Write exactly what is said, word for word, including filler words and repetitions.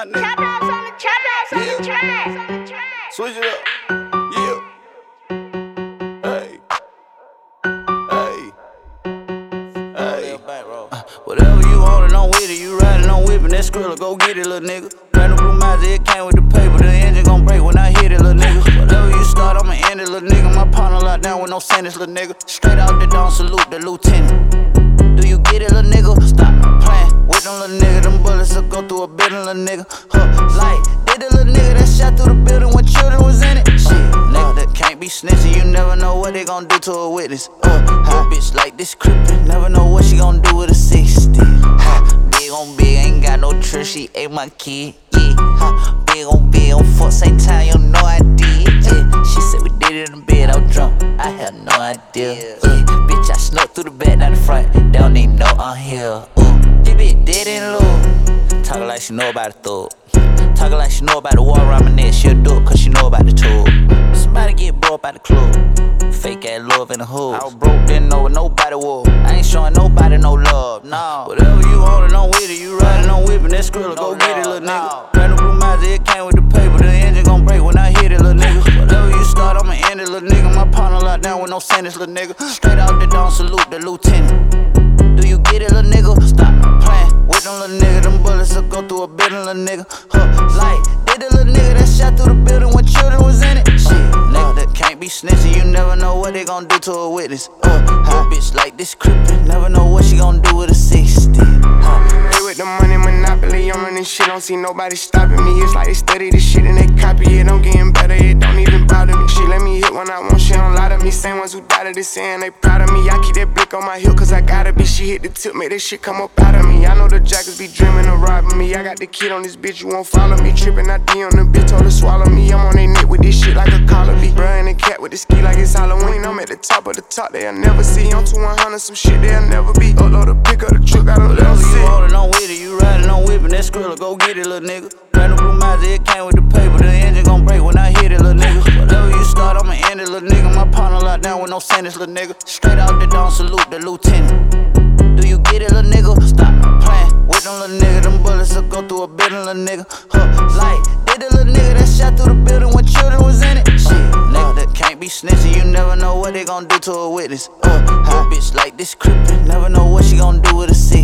Nah, nigga. Trap house on the trap house on the track. Switch it up. Yeah. Hey. Hey. Hey. Uh, whatever you holdin' on with it, you riding on whippin'. That Skrilla, go get it, little nigga. Brand new blue Mazda, it came with the paper. The engine gon' break when I hit it, little nigga. Whatever you start, I'ma end it, little nigga. My partner locked down with no sentence, little nigga. Straight out the dawn, salute the lieutenant. Do you get it, little nigga? Stop playing with them little nigga. Them bullets will go through a building, little nigga. Huh, like, did the little nigga that shot through the building when children was in it? Shit, nigga, that can't be snitching. You never know what they gon' do to a witness. Uh, her bitch like this crippin'. Never know what she gon' do with a sixty. Ha, big on big, ain't got no trust. She ate my kid. Yeah, ha, big on big, on fuck same time. You know I did. Yeah, she said we did it in the bed. I was drunk. I had no idea. Yeah, bitch, I snuck through the back, not the front. They don't even know I'm here. Ooh, this bitch dead in low. Talkin' like she know about the thug. Talkin' like she know about the war around my neck. She'll do it cause she know about the tool. Somebody get broke by the club. Fake ass love in the hood. I was broke, didn't know what nobody was. I ain't showing nobody no love, no. Whatever you holdin' on with it, you riding on whippin'. That Skrilla, go get it, little nigga. Brand new blue Mazda, it came with the paper. The engine gon' break when I hit it, little nigga. Whatever you start, I'ma end it, little nigga. My partner locked down with no sentence, little nigga. Straight out the dawn, salute the lieutenant. Do you get it, little nigga? Stop playing with them little nigga. Them bullets will go through a building, little nigga. Huh, like, did the little nigga that shot through the building when children was in it? Shit, nigga, that can't be snitching. You never know what they gon' do to a witness. Uh, her bitch like this crippin'. Never know what she gon' do with a sixty. Huh. Play with the money monopoly, I'm running shit, don't see nobody stopping me. It's like they study this shit and they copy it. I'm getting better, it don't even bother me. She let me hit when I want, she don't lie to me. Same ones who doubted it, saying they proud of me. I keep that blick on my heel cause I gotta be. She hit the tip, make that shit come up out of me. I know the jackers be dreaming of robbing me. I got the kid on this bitch, you won't follow me. Trippin', I D on the bitch, told her swallow me. I'm on they neck with this shit like a collar bee. Bruh and the cat with the ski like it's Halloween. I'm at the top of the top, they'll never see. I'm to one hundred, some shit they'll never be. Upload a pic of the truck, I don't let them see. You holdin' on with it, you riding on whippin'. That Skrilla, go get it, little nigga. Brand new blue Mazda, it came with the paper. The engine gon' break when I hit it, little nigga. Whatever you start, I'ma end it, little nigga. My partner locked down with no sentence, little nigga. Straight out the dawn, salute the lieutenant. Do you get it, little nigga? Stop playing with them little nigga. Them bullets will go through a building, little nigga. Huh, like, did the little nigga that shot through the building when children was in it? Shit, nigga, that can't be snitching. You never know what they gon' do to a witness. Uh, her bitch like this crippin'. Never know what she gon' do with a six.